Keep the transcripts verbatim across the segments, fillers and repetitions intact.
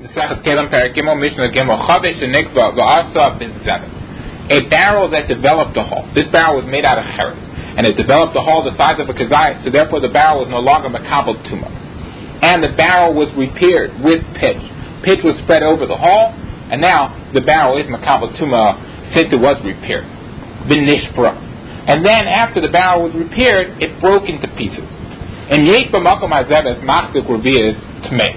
A barrel that developed a hole. This barrel was made out of cheres, and it developed a hole the size of a kazayit, so therefore the barrel was no longer makabel tuma. And the barrel was repaired with pitch. Pitch was spread over the hole, and now the barrel is makabel tuma since it was repaired. V'nishbra. And then after the barrel was repaired, it broke into pieces. And yesh b'makom hazeves machzik revias tmei.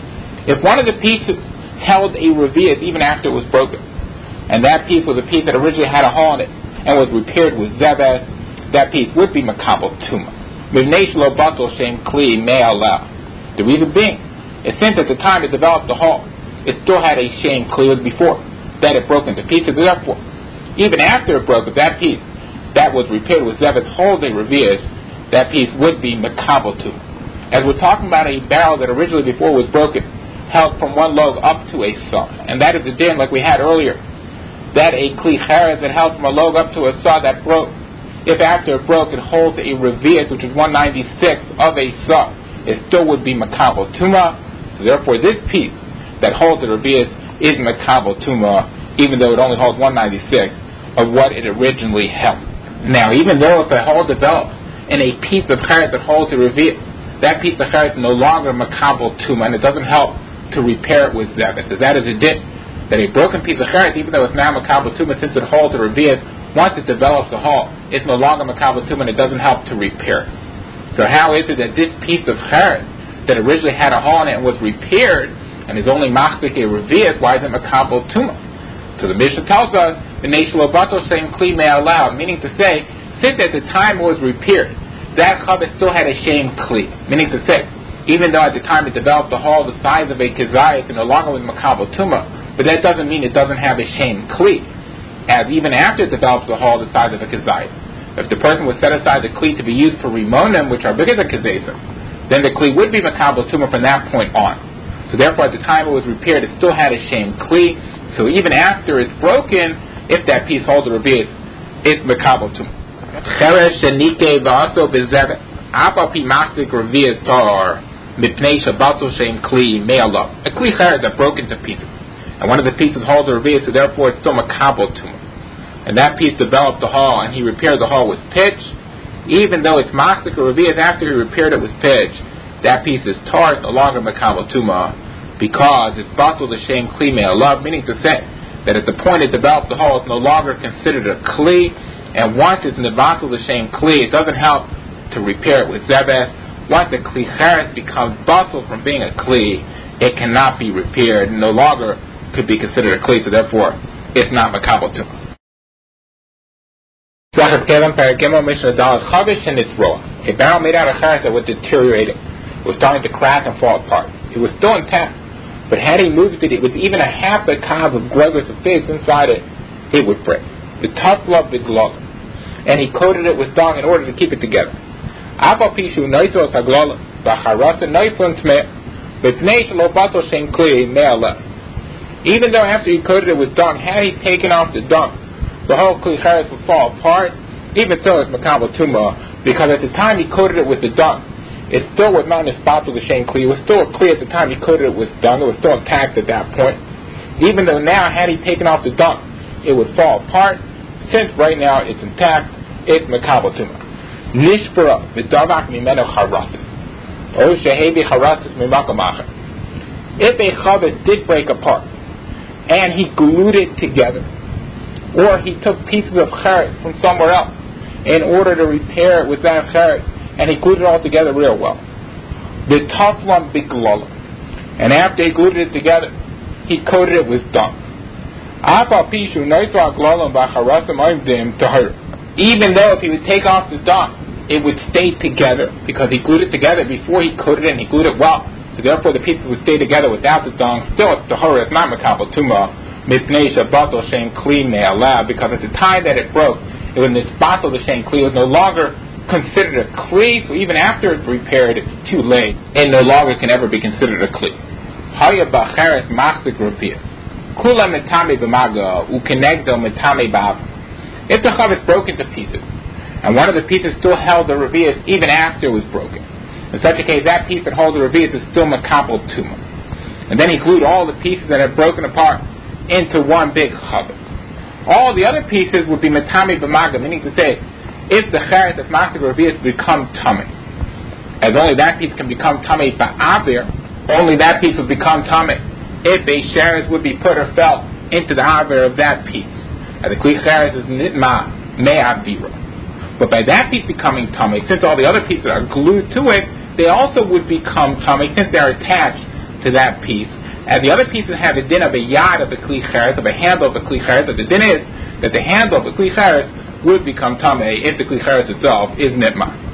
If one of the pieces held a revias even after it was broken, and that piece was a piece that originally had a hole in it and was repaired with zeves, that piece would be makabel tuma. Mivnei shelo batel shem kli me'ala. The reason being is since at the time it developed the hole, it still had a shem kli as before, that it broke into pieces. Therefore, even after it broke, if that piece that was repaired with zeves holds a revias, that piece would be makabel tuma. As we're talking about a barrel that originally before was broken, held from one log up to a saw, and that is the din like we had earlier, that a kli cheres that held from a log up to a saw that broke, if after it broke it holds a revias, which is one ninety-six of a saw, it still would be makabel tuma. So therefore this piece that holds the revias is makabel tuma, even though it only holds one ninety-six of what it originally held. Now, even though if a hole develops in a piece of cheres that holds a revias, that piece of cheres is no longer makabel tuma, and it doesn't help to repair it with zeves. So that is a din, that a broken piece of cheres, even though it's now makabel tuma, since it holds a revias, once it develops a hole, it's no longer makabel tuma, and it doesn't help to repair it. So how is it that this piece of cheres that originally had a hole in it and was repaired and is only machzik a revias, why is it makabel tuma? So the Mishnah tells us the nation lobato saying kli me'alav, meaning to say, since at the time it was repaired, that chavetz still had a shem kli, meaning to say, even though at the time it developed a hole the size of a kazayit and no longer with makabel tuma, but that doesn't mean it doesn't have a shem kli, as even after it develops a hole the size of a kazayit. If the person would set aside the kli to be used for rimonim, which are bigger than kazesim, then the kli would be makabel tuma from that point on. So therefore, at the time it was repaired, it still had a shem kli. So even after it's broken, if that piece holds a revias, it's makabel tuma. Cheres shenike v'aso bezevet apa pi machzik revias tar mipnei shabato shem kli me'alav. A kli cheres that broke into pieces, and one of the pieces holds a revias, so therefore it's still makabel tuma. And that piece developed the hole, and he repaired the hole with pitch. Even though it's machzik or revias after he repaired it with pitch, that piece is tar, no longer makabel tuma, because it's batel the shem kli me'alav, meaning to say that at the point it developed the hole, it's no longer considered a kli, and once it's nevatel the shem kli, it doesn't help to repair it with zeves. Once the kli cheres becomes batel from being a kli, it cannot be repaired, and no longer could be considered a kli, so therefore it's not makabel tuma. A barrel made out of cheres that was deteriorating. It was starting to crack and fall apart. It was still intact, but had he moved it with even a half a kav of gregos of figs inside it, it would break. The tough love big glog, and he coated it with dung in order to keep it together. Even though after he coated it with dung, had he taken off the dung, the whole kli cheres would fall apart. Even so, it's makabel tuma, because at the time he coated it with the dung, it still was not nisbatel the shem kli. It was still a kli at the time he coated it with dung. It was still intact at that point. Even though now, had he taken off the dung, it would fall apart. Since right now it's intact, it's makabel tuma. Nishbara v'davak mimeno charasis, o shehevi charasis mimakom acher. If a chavetz did break apart, and he glued it together, or he took pieces of cheres from somewhere else in order to repair it with that cheres, and he glued it all together real well. The taflam biglala, and after he glued it together, he coated it with dung. Even though if he would take off the dung, it would stay together, because he glued it together before he coated it, and he glued it well. So therefore the pieces would stay together without the dung. Still, it's tahara, it's not makabel tuma, mipnei shabatel shem kli me'alav, because at the time that it broke, it was nisbatel the shem kli, it was no longer considered a kli, so even after it's repaired, it's too late, and no longer can ever be considered a kli. Haya b'cheres machzik revias, kula metame b'maga, ukenegdo metame b'av. If the chavetz broke into pieces, and one of the pieces still held the revias even after it was broken, in such a case, that piece that holds the revias is still makabel tuma. and then he glued all the pieces that had broken apart into one big chavod. All the other pieces would be metami b'maga, meaning to say, if the cheres of Masik Revius become tummy, as only that piece can become tummy ba'avir, only that piece would become tummy if a cheres would be put or fell into the avir of that piece. And the kli cheres is nitma me'avira. But by that piece becoming tummy, since all the other pieces are glued to it, they also would become tummy since they're attached to that piece. And the other pieces have a din of a yad of the kli cheres, of a handle of the kli cheres. But the din is that the handle of the kli cheres would become tummy if the kli cheres itself is nitma.